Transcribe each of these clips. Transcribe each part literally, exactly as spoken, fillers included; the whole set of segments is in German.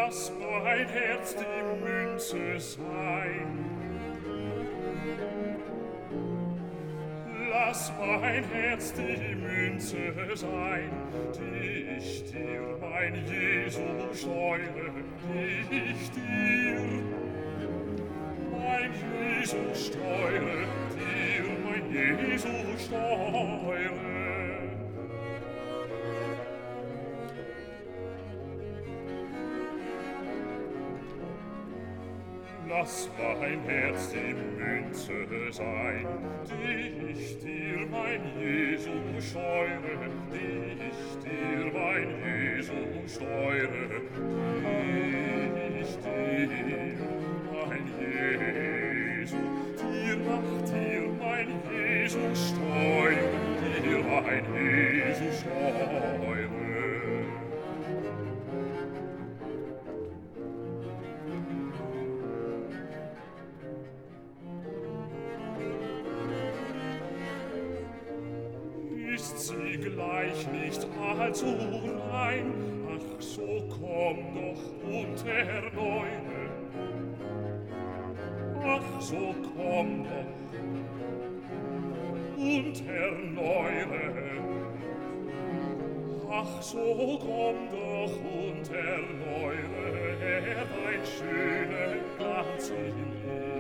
Lass mein Herz die Münze sein. Lass mein Herz die Münze sein, die ich dir, mein Jesu, steuere, die ich dir, mein Jesu, steuere, dir, mein Jesu, steuere. Lass mein Herz die Münze sein, die ich dir, mein Jesu, steuere, die ich dir, mein Jesu, steuere, die ich dir, mein Jesu, dir nach dir, mein Jesu, steuere, dir, mein Jesu, steuere. Ist sie gleich nicht allzu rein, ach so komm doch und erneuere, ach so komm doch und erneuere, ach so komm doch und erneuere dein schöne Glanz in ihr.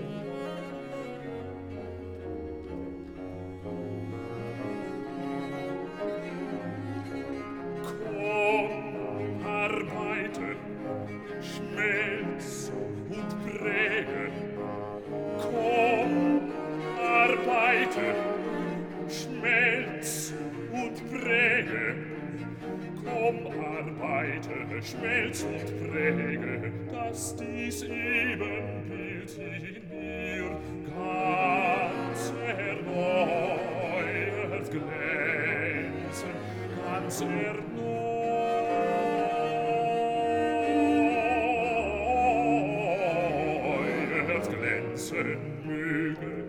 Schmelz und präge, komm, arbeite, schmelz und präge, komm, arbeite, schmelz und präge, dass dies Ebenbild in mir ganz erneuert glänzen, ganz erneuert glänzen möge.